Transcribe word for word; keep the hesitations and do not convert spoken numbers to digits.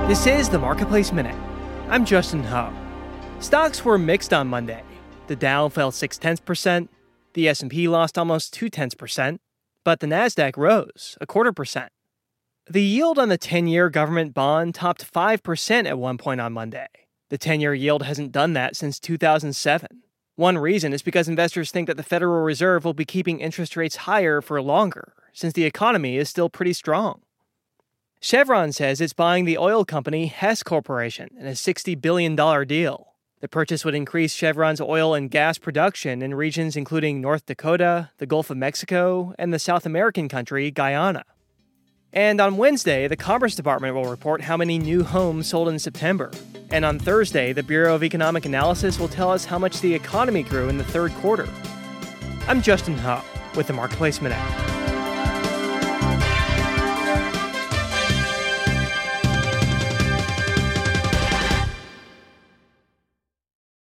This is the Marketplace Minute. I'm Justin Ho. Stocks were mixed on Monday. The Dow fell six tenths percent, the S and P lost almost two tenths percent, but the Nasdaq rose a quarter percent. The yield on the ten-year government bond topped five percent at one point on Monday. The ten-year yield hasn't done that since two thousand seven. One reason is because investors think that the Federal Reserve will be keeping interest rates higher for longer, since the economy is still pretty strong. Chevron says it's buying the oil company Hess Corporation in a sixty billion dollars deal. The purchase would increase Chevron's oil and gas production in regions including North Dakota, the Gulf of Mexico, and the South American country Guyana. And on Wednesday, the Commerce Department will report how many new homes sold in September. And on Thursday, the Bureau of Economic Analysis will tell us how much the economy grew in the third quarter. I'm Justin Ho with the Marketplace Minute.